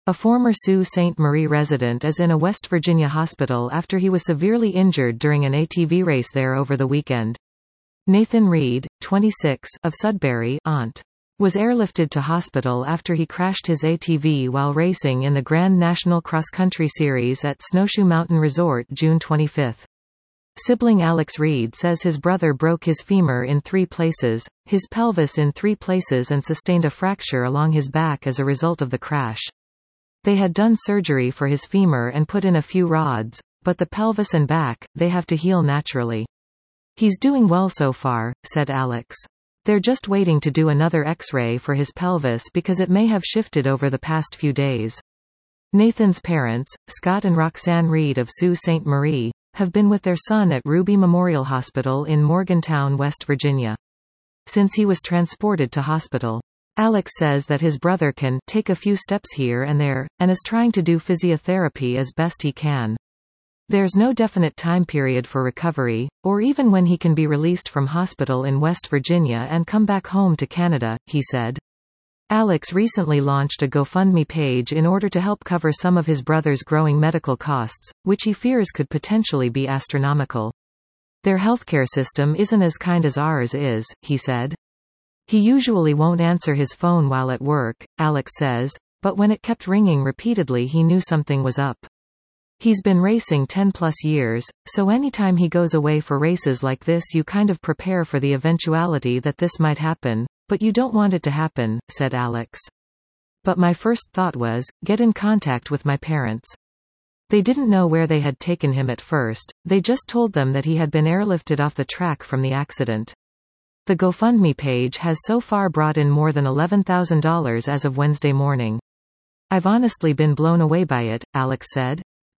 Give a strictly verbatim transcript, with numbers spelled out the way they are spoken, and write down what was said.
A former Sault Ste. Marie resident is in a West Virginia hospital after he was severely injured during an A T V race there over the weekend. Nathan Reed, twenty-six, of Sudbury, Ont. was airlifted to hospital after he crashed his A T V while racing in the Grand National Cross Country Series at Snowshoe Mountain Resort June twenty-fifth. Sibling Alex Reed says his brother broke his femur in three places, his pelvis in three places and sustained a fracture along his back as a result of the crash. They had done surgery for his femur and put in a few rods, but the pelvis and back, they have to heal naturally. He's doing well so far, said Alex. They're just waiting to do another X-ray for his pelvis because it may have shifted over the past few days. Nathan's parents, Scott and Roxanne Reed of Sault Ste. Marie, have been with their son at Ruby Memorial Hospital in Morgantown, West Virginia, since he was transported to hospital. Alex says that his brother can take a few steps here and there, and is trying to do physiotherapy as best he can. There's no definite time period for recovery, or even when he can be released from hospital in West Virginia and come back home to Canada, he said. Alex recently launched a GoFundMe page in order to help cover some of his brother's growing medical costs, which he fears could potentially be astronomical. Their healthcare system isn't as kind as ours is, he said. He usually won't answer his phone while at work, Alex says, but when it kept ringing repeatedly he knew something was up. He's been racing ten plus years, so anytime he goes away for races like this you kind of prepare for the eventuality that this might happen, but you don't want it to happen, said Alex. But my first thought was, get in contact with my parents. They didn't know where they had taken him at first, they just told them that he had been airlifted off the track from the accident. The GoFundMe page has so far brought in more than eleven thousand dollars as of Wednesday morning. I've honestly been blown away by it, Alex said.